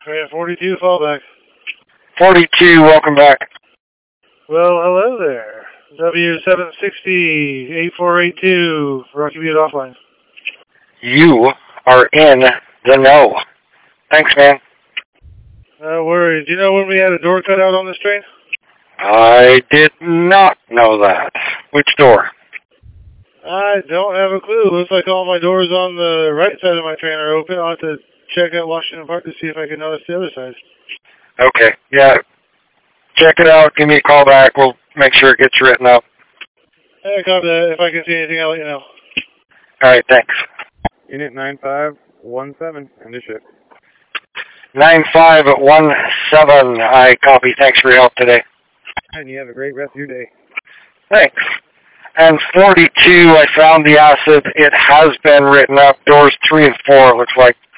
Yeah, 42 fallback. 42, welcome back. Well, hello there. W760-8482, Rocky Butte offline. You are in the know. Thanks, man. No worries. Do you know when we had a door cut out on this train? I did not know that. Which door? I don't have a clue. Looks like all my doors on the right side of my train are open. I'll have to check out Washington Park to see if I can notice the other side. Okay, yeah. Check it out. Give me a call back. We'll make sure it gets written up. Hey, copy that. If I can see anything, I'll let you know. All right, thanks. Unit 9517, end of shift. 9517, I copy. Thanks for your help today. And you have a great rest of your day. Thanks. And 42, I found the acid. It has been written up. Doors 3 and 4, looks like.